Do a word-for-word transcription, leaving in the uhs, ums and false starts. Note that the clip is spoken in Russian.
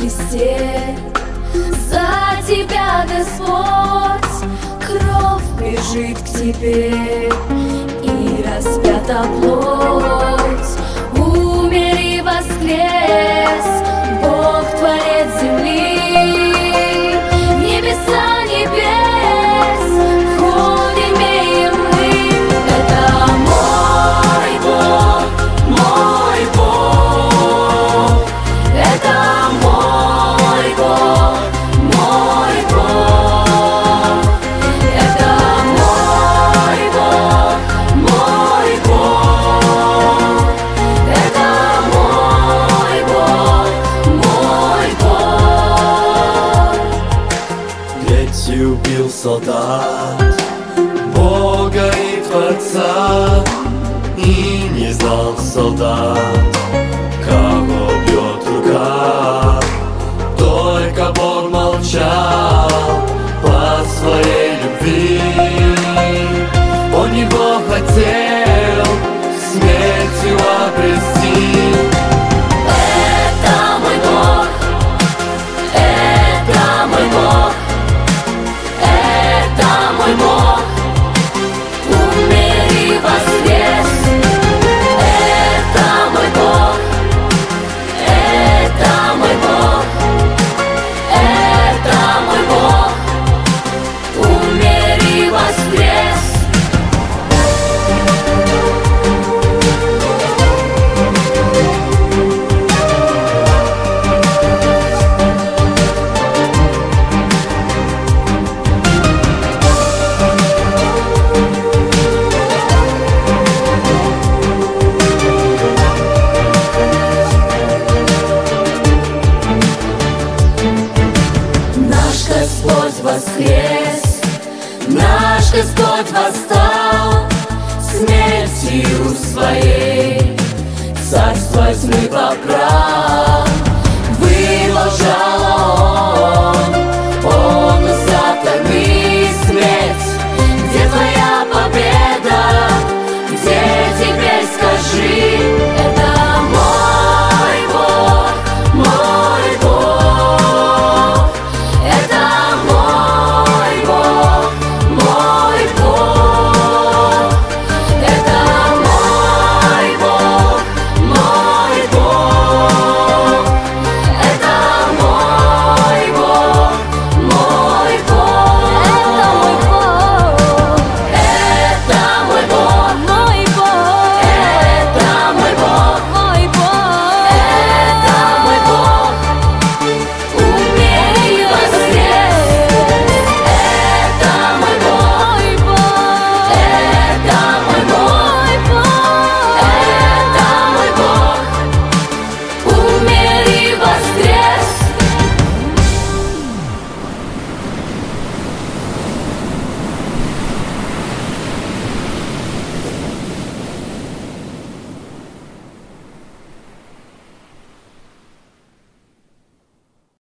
кресте. За тебя, Господь, кровь бежит к тебе, и распята плоть. Умер и воскрес Бог, Творец земли. В небеса небес входим имеем мы. Это мой Бог, мой Бог. Это мой Бог, мой Бог. Это мой Бог, мой Бог. Это мой Бог, мой Бог. Третий убил солдат Бога и Творца, и не знал солдат, кого бьет рука. Только Бог молчал по своей любви. Он его хотел смертью обрести. Это мой Бог, это мой Бог, это мой Бог. Умер и воскрес. Это мой Бог, это мой Бог, это мой Бог. Умер и воскрес. Наш Господь воскрес, наш Господь восстал, смертью своей царство тьмы поправ.